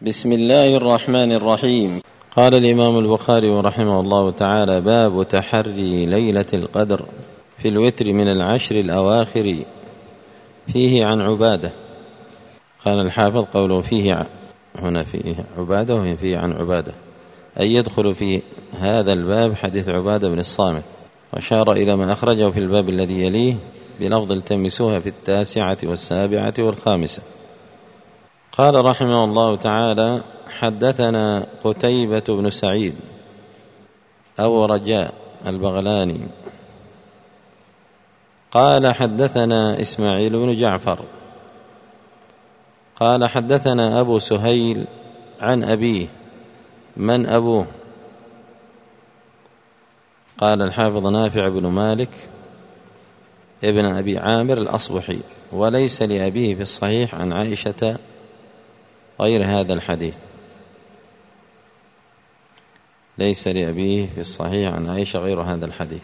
بسم الله الرحمن الرحيم. قال الإمام البخاري رحمه الله تعالى: باب تحري ليلة القدر في الوتر من العشر الأواخر فيه عن عبادة. قال الحافظ قوله فيه هنا فيه عبادة وهي فيه عن عبادة، أي يدخل في هذا الباب حديث عبادة بن الصامت، وأشار إلى ما أخرجه في الباب الذي يليه بلفظ التمسوها في 9 و7 و5. قال رحمه الله تعالى: حدثنا قتيبة بن سعيد أبو رجاء البغلاني قال حدثنا إسماعيل بن جعفر قال حدثنا أبو سهيل عن أبيه. من أبوه؟ قال الحافظ: نافع بن مالك ابن أبي عامر الأصبحي، وليس لأبيه في الصحيح عن عائشة غير هذا الحديث. ليس لأبيه في الصحيح عن عائشة غير هذا الحديث.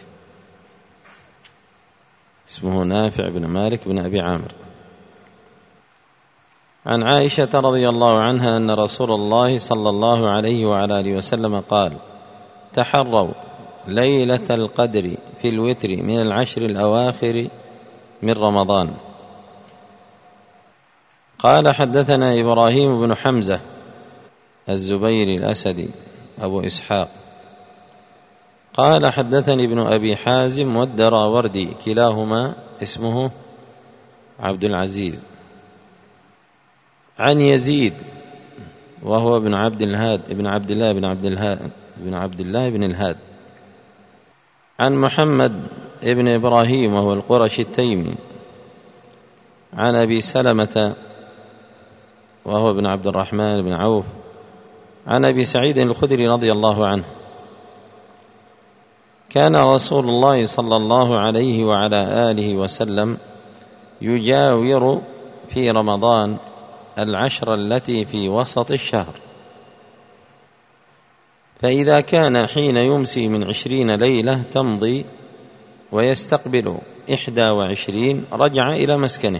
اسمه نافع بن مالك بن أبي عامر عن عائشة رضي الله عنها أن رسول الله صلى الله عليه وعلى آله وسلم قال: تحروا ليلة القدر في الوتر من العشر الأواخر من رمضان. قال حدثنا إبراهيم بن حمزة الزبيري الأسدي أبو إسحاق قال حدثني ابن أبي حازم والدراوردي، كلاهما اسمه عبد العزيز، عن يزيد وهو ابن عبد الله بن الهاد، عن محمد ابن إبراهيم وهو القرشي التيمي، عن أبي سلمة وهو ابن عبد الرحمن بن عوف، عن أبي سعيد الخدري رضي الله عنه: كان رسول الله صلى الله عليه وعلى آله وسلم يجاور في رمضان العشر التي في وسط الشهر، فإذا كان حين يمسي من 20 ليلة تمضي ويستقبل 21 رجع إلى مسكنه،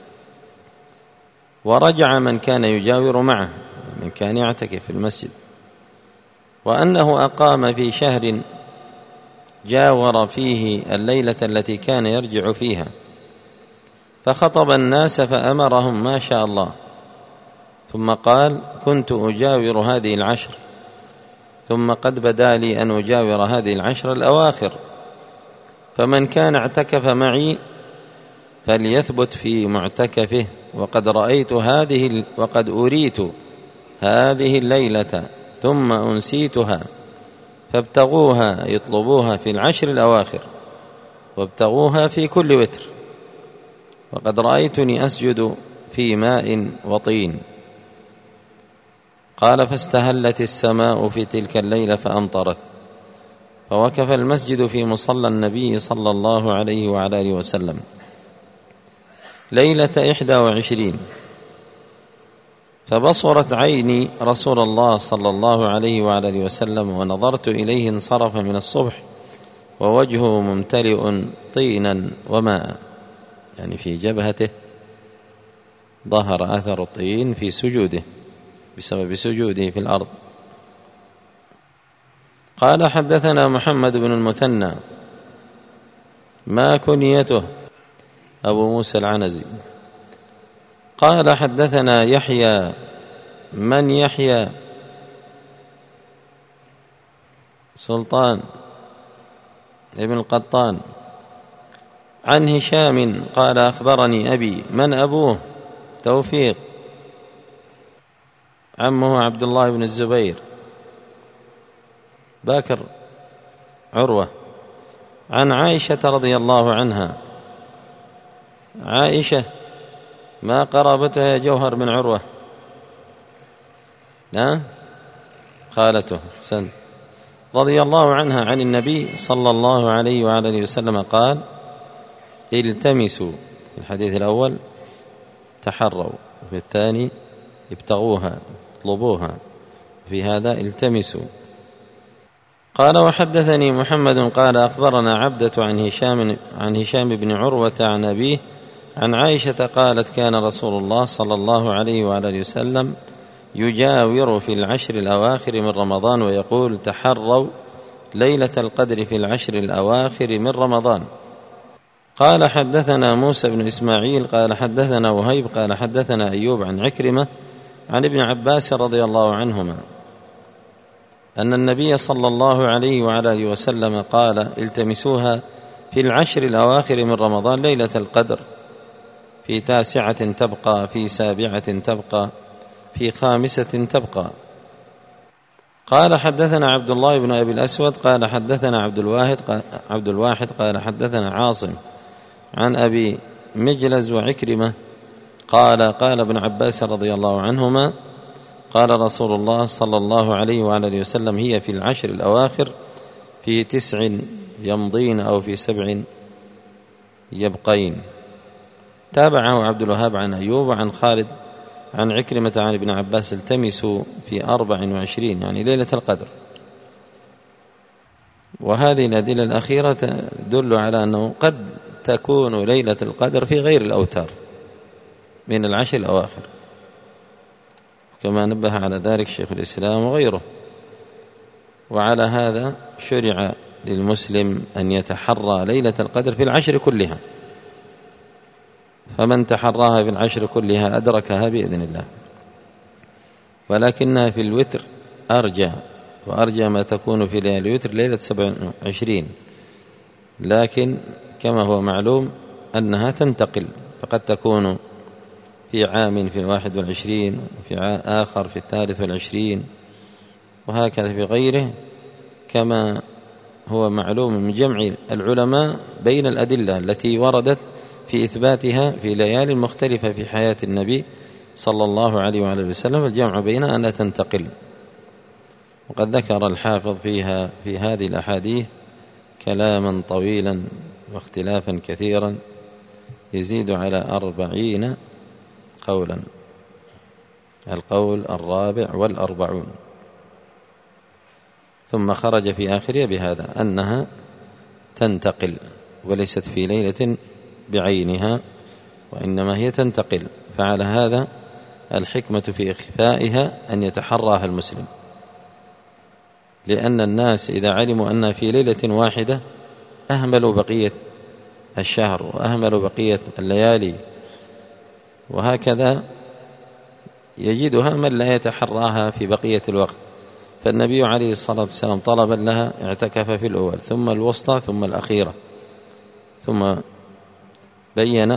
ورجع من كان يجاور معه من كان يعتكف في المسجد، وأنه أقام في شهر جاور فيه الليلة التي كان يرجع فيها، فخطب الناس فأمرهم ما شاء الله، ثم قال: كنت أجاور هذه العشر، ثم قد بدا لي أن أجاور هذه العشر الأواخر، فمن كان اعتكف معي فليثبت في معتكفه، وقد أريت هذه الليلة ثم أنسيتها، فابتغوها يطلبوها في العشر الأواخر، وابتغوها في كل وتر، وقد رأيتني أسجد في ماء وطين. قال: فاستهلت السماء في تلك الليلة فأمطرت، فوقف المسجد في مصلى النبي صلى الله عليه وعلى آله وسلم ليلة 21، فبصرت عيني رسول الله صلى الله عليه وعلى آله وسلم، ونظرت إليه انصرف من الصبح ووجهه ممتلئ طينا وماء، يعني في جبهته ظهر أثر الطين في سجوده بسبب سجوده في الأرض. قال حدثنا محمد بن المثنى ما كنيته أبو موسى العنزي قال حدثنا يحيى من يحيى سلطان ابن القطان، عن هشام قال أخبرني أبي. من أبوه؟ توفيق عمه عبد الله بن الزبير باكر عروة، عن عائشة رضي الله عنها. عائشة ما قرابتها يا جوهر من عروة؟ خالته. حسن. رضي الله عنها عن النبي صلى الله عليه وعلى آله وسلم قال: التمسوا، في الحديث الأول تحروا، وفي الثاني ابتغوها اطلبوها، في هذا التمسوا. قال: وحدثني محمد قال أخبرنا عبدة عن هشام بن عروة عن أبيه عن عائشة قالت: كان رسول الله صلى الله عليه وعلى آله وسلم يجاور في العشر الأواخر من رمضان ويقول تحروا ليلة القدر في العشر الأواخر من رمضان. قال حدثنا موسى بن إسماعيل قال حدثنا وهيب قال حدثنا أيوب عن عكرمة عن ابن عباس رضي الله عنهما أن النبي صلى الله عليه وعلى آله وسلم قال التمسوها في العشر الأواخر من رمضان ليلة القدر، في 9 تبقى، في 7 تبقى، في 5 تبقى. قال حدثنا عبد الله بن أبي الأسود قال حدثنا عبد الواحد قال حدثنا عاصم عن أبي مجلز وعكرمة قال ابن عباس رضي الله عنهما قال رسول الله صلى الله عليه وعلى آله وسلم هي في العشر الأواخر في 9 يمضين أو في 7 يبقين. تابعه عبد الوهاب عن أيوب وعن خالد عن عكرمة عن ابن عباس التمسوا في 24 يعني ليلة القدر. وهذه الأدلة الأخيرة تدل على أنه قد تكون ليلة القدر في غير الأوتار من العشر الأواخر، كما نبه على ذلك شيخ الإسلام وغيره. وعلى هذا شرع للمسلم أن يتحرى ليلة القدر في العشر كلها، فمن تحراها في العشر كلها أدركها بإذن الله، ولكنها في الوتر أرجى، وأرجى ما تكون في ليالي الوتر ليلة 27، لكن كما هو معلوم أنها تنتقل، فقد تكون في عام في 21 وفي آخر في 23 وهكذا في غيره، كما هو معلوم من جمع العلماء بين الأدلة التي وردت في إثباتها في ليالي مختلفة في حياة النبي صلى الله عليه وعلى اله وسلم، الجمع بينها أن لا تنتقل. وقد ذكر الحافظ فيها في هذه الأحاديث كلاما طويلا واختلافا كثيرا يزيد على 40 قولا، القول 44، ثم خرج في آخرها بهذا أنها تنتقل وليست في ليلة بعينها، وإنما هي تنتقل. فعلى هذا الحكمة في إخفائها أن يتحراها المسلم، لأن الناس إذا علموا أنها في ليلة واحدة أهملوا بقية الشهر وأهملوا بقية الليالي، وهكذا يجدها من لا يتحراها في بقية الوقت. فالنبي عليه الصلاة والسلام طلبا لها اعتكف في الأول ثم الوسطى ثم الأخيرة، ثم بين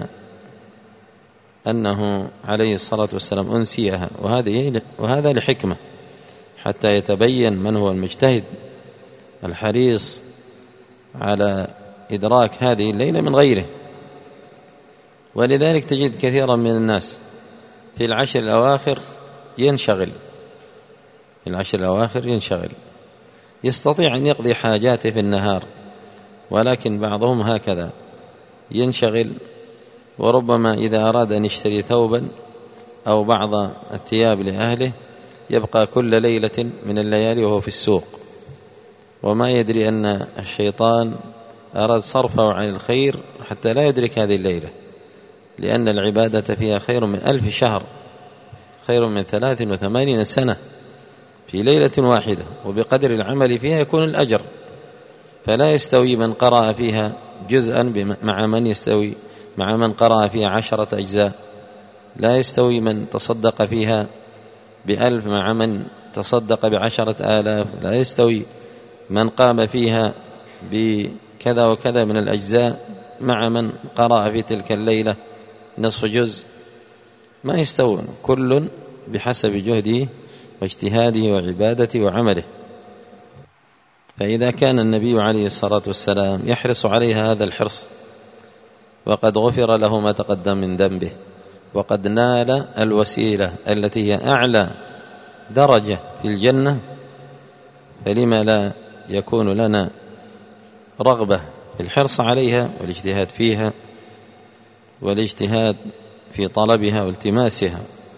أنه عليه الصلاة والسلام أنسيها، وهذا لحكمة حتى يتبين من هو المجتهد الحريص على إدراك هذه الليلة من غيره. ولذلك تجد كثيرا من الناس في العشر الأواخر ينشغل، في العشر الأواخر ينشغل، يستطيع أن يقضي حاجاته في النهار، ولكن بعضهم هكذا ينشغل، وربما إذا أراد أن يشتري ثوبا أو بعض الثياب لأهله يبقى كل ليلة من الليالي وهو في السوق، وما يدري أن الشيطان أراد صرفه عن الخير حتى لا يدرك هذه الليلة، لأن العبادة فيها خير من 1000 شهر، خير من 83 سنة في ليلة واحدة، وبقدر العمل فيها يكون الأجر. فلا يستوي من قرأ فيها جزءا مع من قرأ فيها 10 أجزاء، لا يستوي من تصدق فيها ب1000 مع من تصدق ب10,000، لا يستوي من قام فيها بكذا وكذا من الأجزاء مع من قرأ في تلك الليلة نصف جزء، ما يستوون، كل بحسب جهده واجتهاده وعبادته وعمله. فإذا كان النبي عليه الصلاة والسلام يحرص عليها هذا الحرص، وقد غفر له ما تقدم من ذنبه، وقد نال الوسيلة التي هي أعلى درجة في الجنة، فلما لا يكون لنا رغبة في الحرص عليها والاجتهاد فيها والاجتهاد في طلبها والتماسها،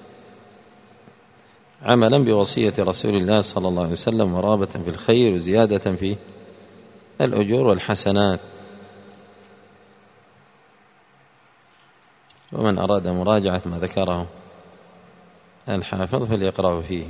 عملا بوصية رسول الله صلى الله عليه وسلم، ورغبة في الخير وزيادة في الأجور والحسنات. ومن أراد مراجعة ما ذكره الحافظ فليقرأه فيه.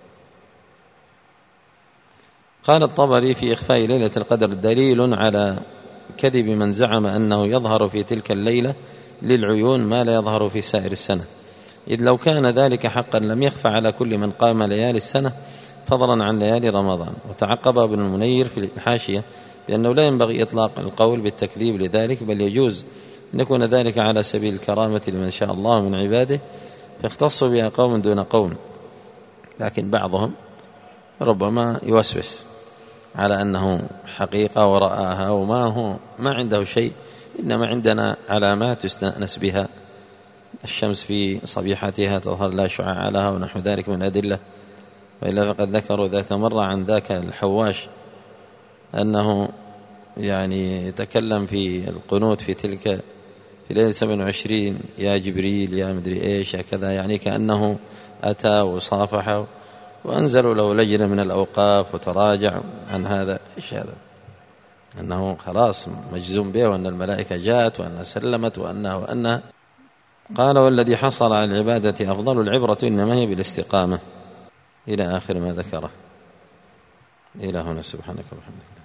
قال الطبري في إخفاء ليلة القدر دليل على كذب من زعم أنه يظهر في تلك الليلة للعيون ما لا يظهر في سائر السنة، إذ لو كان ذلك حقا لم يخفى على كل من قام ليالي السنة فضلا عن ليالي رمضان. وتعقب ابن المنير في الحاشية بأنه لا ينبغي إطلاق القول بالتكذيب لذلك، بل يجوز أن يكون ذلك على سبيل الكرامة لمن شاء الله من عباده فاختصوا بها قوم دون قوم، لكن بعضهم ربما يوسوس على أنه حقيقة ورآها وما ما عنده شيء، إنما عندنا علامات يستأنس بها، الشمس في صبيحتها تظهر لا شعاع لها ونحو ذلك من أدلة. وإلا فقد ذكروا ذات مرة عن ذاك الحواش أنه يعني يتكلم في القنوت في تلك في ليلة 27 يا جبريل يا مدري إيش كذا، يعني كأنه أتى وصافحه، وأنزلوا له لجنة من الأوقاف وتراجع عن هذا. إيش هذا؟ أنه خلاص مجزوم به وأن الملائكة جاءت وأنها سلمت وأنها. قال والذي حصل على العبادة أفضل، العبرة إنما هي بالاستقامة، إلى آخر ما ذكره. إلى هنا، سبحانك وبحمدك.